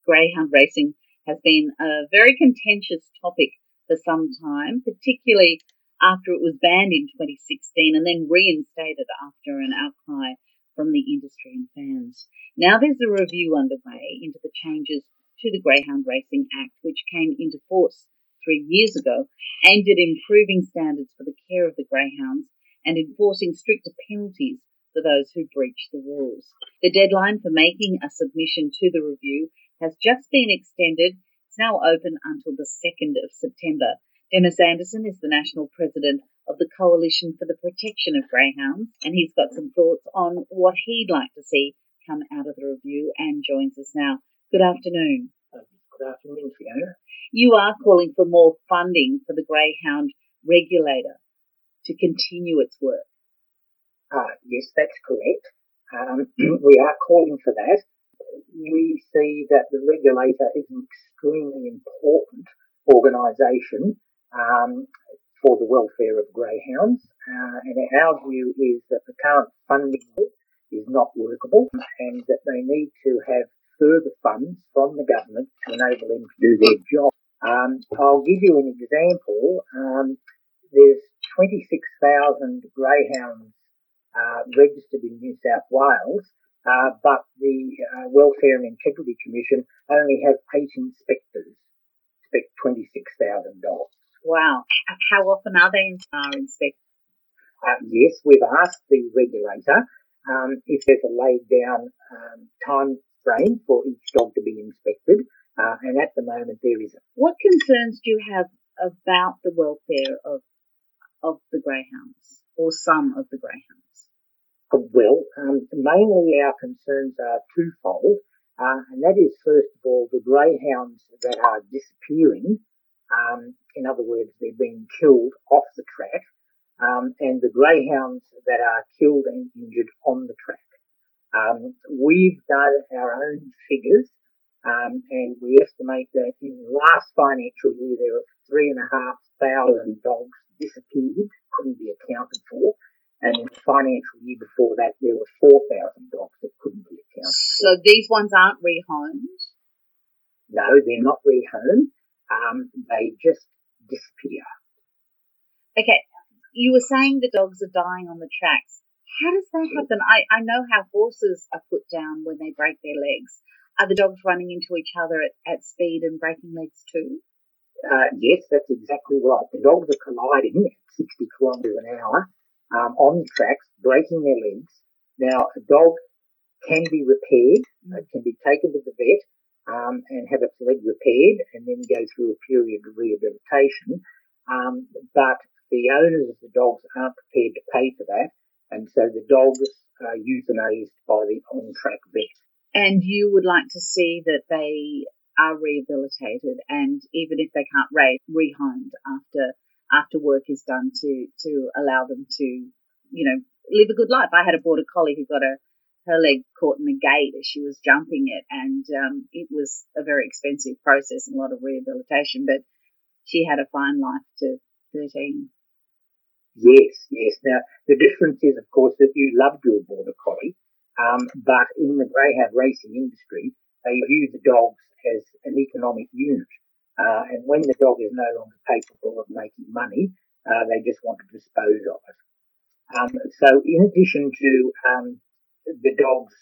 greyhound racing has been a very contentious topic for some time, particularly after it was banned in 2016 and then reinstated after an outcry from the industry and fans. Now there's a review underway into the changes to the Greyhound Racing Act, which came into force 3 years ago, aimed at improving standards for the care of the greyhounds and enforcing stricter penalties for those who breach the rules. The deadline for making a submission to the review has just been extended. It's now open until the 2nd of September. Dennis Anderson is the National President of the Coalition for the Protection of Greyhounds, and he's got some thoughts on what he'd like to see come out of the review and joins us now. Good afternoon. Good afternoon, Fiona. You are calling for more funding for the greyhound regulator to continue its work. Yes, that's correct. We are calling for that. We see that the regulator is an extremely important organisation for the welfare of greyhounds, and our view is that the current funding is not workable and that they need to have further funds from the government to enable them to do their job. I'll give you an example. There's 26,000 greyhounds registered in New South Wales, but the Welfare and Integrity Commission only have 8 inspectors, inspect 26,000 dogs. Wow. How often are they inspected? Yes, we've asked the regulator if there's a laid down time frame for each dog to be inspected, and at the moment there isn't. What concerns do you have about the welfare of the greyhounds, or some of the greyhounds? Well, mainly our concerns are twofold, and that is, first of all, the greyhounds that are disappearing. In other words, they're being killed off the track, and the greyhounds that are killed and injured on the track. We've done our own figures, and we estimate that in the last financial year there were 3,500 dogs disappeared, couldn't be accounted for, and in the financial year before that there were 4,000 dogs that couldn't be accounted for. So these ones aren't rehomed? No, they're not rehomed. They just disappear. Okay, you were saying the dogs are dying on the tracks. How does that happen? I know how horses are put down when they break their legs. Are the dogs running into each other at speed and breaking legs too? Yes, that's exactly right. The dogs are colliding at 60 kilometres an hour on the tracks, breaking their legs. Now, a dog can be repaired. It can be taken to the vet and have its leg repaired and then go through a period of rehabilitation. But the owners of the dogs aren't prepared to pay for that, and so the dogs are euthanized by the on-track vet. And you would like to see that they are rehabilitated, and even if they can't race, rehomed after work is done to allow them to, live a good life. I had a border collie who got her leg caught in the gate as she was jumping it, and it was a very expensive process and a lot of rehabilitation, but she had a fine life to 13. Yes. Now, the difference is, of course, that you loved your border collie, but in the greyhound racing industry, they view the dogs as an economic unit. And when the dog is no longer capable of making money, they just want to dispose of it. So in addition to the dogs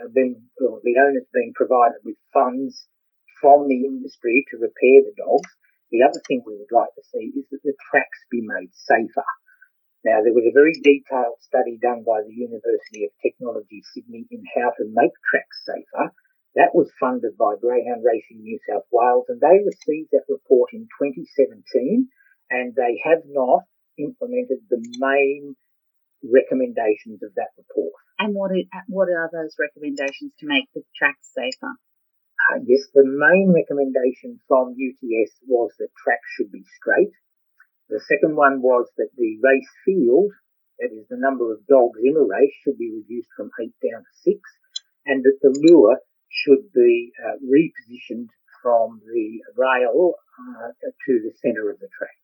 the owners being provided with funds from the industry to repair the dogs, the other thing we would like to see is that the tracks be made safer. Now, there was a very detailed study done by the University of Technology, Sydney, in how to make tracks safer. That was funded by Greyhound Racing New South Wales, and they received that report in 2017, and they have not implemented the main recommendations of that report. And what are those recommendations to make the tracks safer? Yes, the main recommendation from UTS was that tracks should be straight. The second one was that the race field, that is the number of dogs in a race, should be reduced from 8 down to 6, and that the lure should be repositioned from the rail to the centre of the track.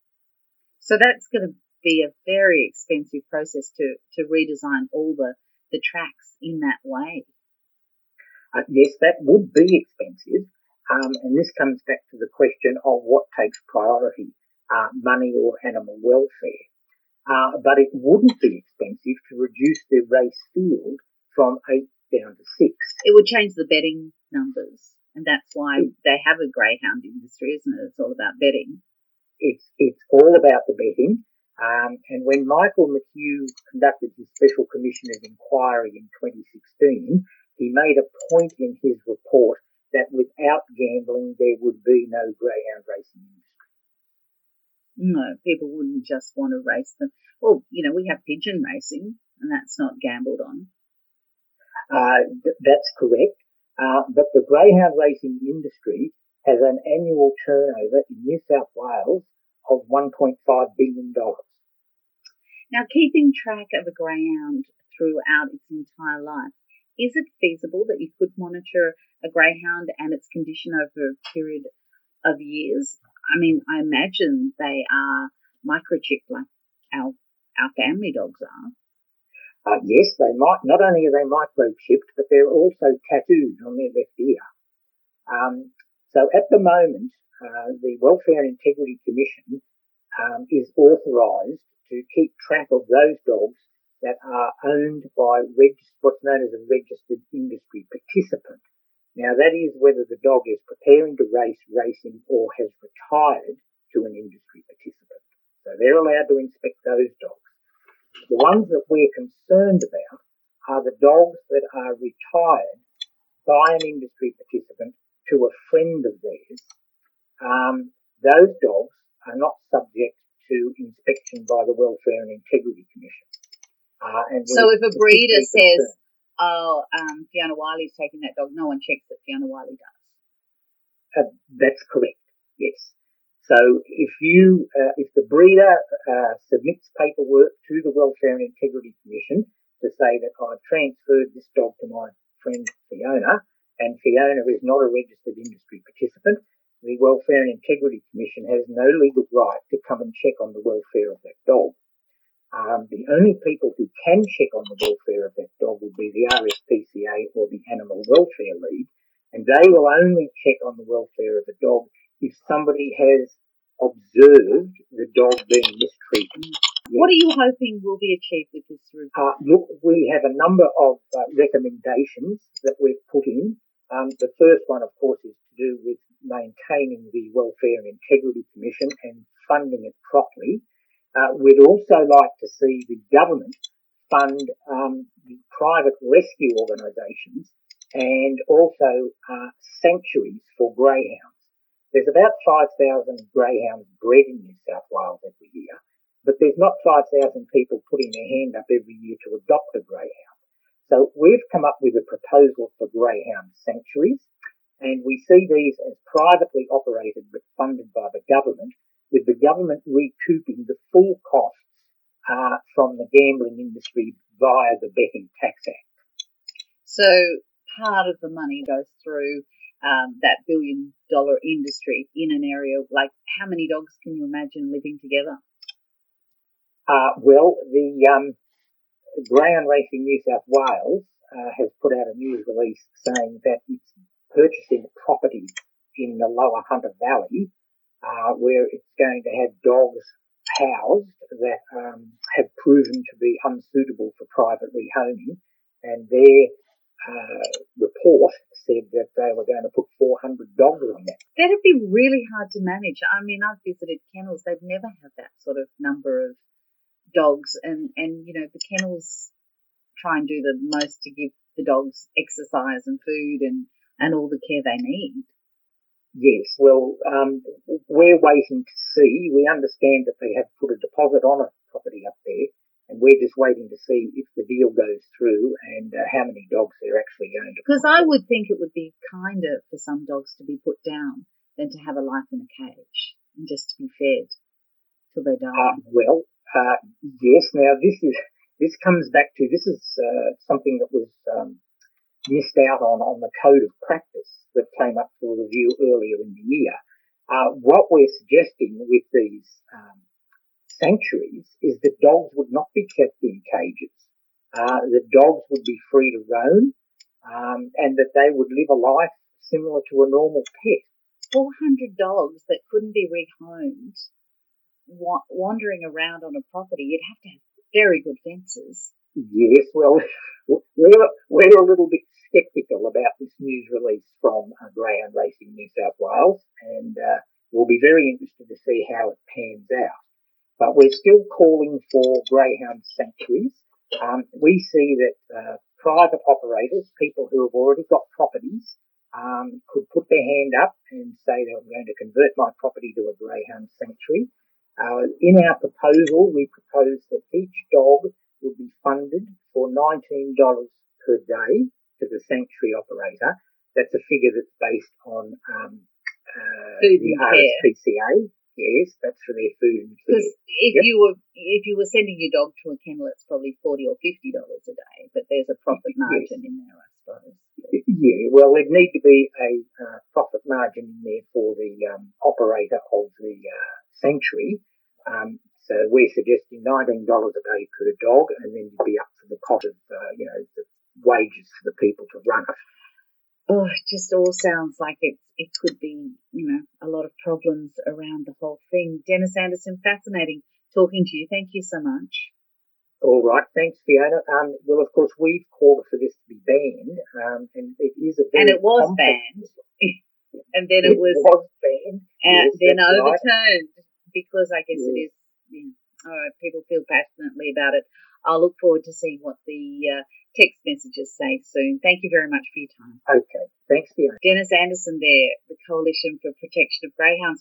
So that's going to be a very expensive process to redesign all the tracks in that way. Yes, that would be expensive, And this comes back to the question of what takes priority, money or animal welfare. But it wouldn't be expensive to reduce the race field from 8 down to 6. It would change the betting numbers, and that's why they have a greyhound industry, isn't it? It's all about betting. It's all about the betting. And when Michael McHugh conducted his Special Commission of Inquiry in 2016, he made a point in his report that without gambling, there would be no greyhound racing industry. No, people wouldn't just want to race them. Well, we have pigeon racing, and that's not gambled on. That's correct. But the greyhound racing industry has an annual turnover in New South Wales of $1.5 billion. Now, keeping track of a greyhound throughout its entire life, is it feasible that you could monitor a greyhound and its condition over a period of years? I mean, I imagine they are microchipped like our family dogs are. Yes, they might. Not only are they microchipped, but they're also tattooed on their left ear. So at the moment, the Welfare and Integrity Commission is authorised to keep track of those dogs that are owned by what's known as a registered industry participant. Now, that is whether the dog is preparing to racing, or has retired to an industry participant. So they're allowed to inspect those dogs. The ones that we're concerned about are the dogs that are retired by an industry participant to a friend of theirs. Those dogs are not subject to inspection by the Welfare and Integrity Commission. So if a breeder says, Fiona Wiley's taking that dog, no one checks that Fiona Wiley does? That's correct, yes. So if the breeder submits paperwork to the Welfare and Integrity Commission to say that I've transferred this dog to my friend Fiona, and Fiona is not a registered industry participant, the Welfare and Integrity Commission has no legal right to come and check on the welfare of that dog. The only people who can check on the welfare of that dog will be the RSPCA or the Animal Welfare League, and they will only check on the welfare of the dog if somebody has observed the dog being mistreated. What are you hoping will be achieved with this review? Look, we have a number of recommendations that we've put in. The first one, of course, is to do with maintaining the Welfare and Integrity Commission and funding it properly. We'd also like to see the government fund the private rescue organisations and also sanctuaries for greyhounds. There's about 5,000 greyhounds bred in New South Wales every year, but there's not 5,000 people putting their hand up every year to adopt a greyhound. So we've come up with a proposal for greyhound sanctuaries, and we see these as privately operated but funded by the government, with the government recouping the full costs from the gambling industry via the Betting Tax Act. So part of the money goes through that $1 billion industry in an area. Like, how many dogs can you imagine living together? Well, the Greyhound Racing New South Wales has put out a news release saying that it's purchasing property in the Lower Hunter Valley where it's going to have dogs housed that have proven to be unsuitable for private rehoming, and their report said that they were going to put 400 dogs on that. That'd be really hard to manage. I mean, I've visited kennels. They'd never have that sort of number of dogs, and the kennels try and do the most to give the dogs exercise and food and all the care they need. Yes, well, we're waiting to see. We understand that they have put a deposit on a property up there, and we're just waiting to see if the deal goes through and how many dogs they're actually going to put. Because I would think it would be kinder for some dogs to be put down than to have a life in a cage and just to be fed till they die. Yes. Now, this comes back to, this is something that was missed out on the code of practice that came up for review earlier in the year. What we're suggesting with these sanctuaries is that dogs would not be kept in cages. The dogs would be free to roam, and that they would live a life similar to a normal pet. 400 dogs that couldn't be rehomed, wandering around on a property. You'd have to have very good fences. Yes, well, we're a little bit sceptical about this news release from Greyhound Racing New South Wales, and we'll be very interested to see how it pans out. But we're still calling for greyhound sanctuaries. We see that private operators, people who have already got properties, could put their hand up and say they're going to convert my property to a greyhound sanctuary. In our proposal, we propose that each dog would be funded for $19 per day to the sanctuary operator. That's a figure that's based on the RSPCA. Yes, that's for their food and care. Because if you were sending your dog to a kennel, it's probably $40 or $50 a day, but there's a profit margin in there, I suppose. Yeah, well, there'd need to be a profit margin in there for the operator of the sanctuary. So we're suggesting $19 a day per dog, and then you'd be up for the cost of, the wages for the people to run it. Oh, it just all sounds like it could be, a lot of problems around the whole thing. Dennis Anderson, fascinating talking to you. Thank you so much. All right, thanks, Fiona. Well, of course, we've called for this to be banned, and it is a very and it was banned, and then it was banned, and yes, then right. overturned because I guess it is. All right, people feel passionately about it. I'll look forward to seeing what the text messages say soon. Thank you very much for your time. Okay, thanks, Fiona. Dennis Anderson there, the Coalition for Protection of Greyhounds.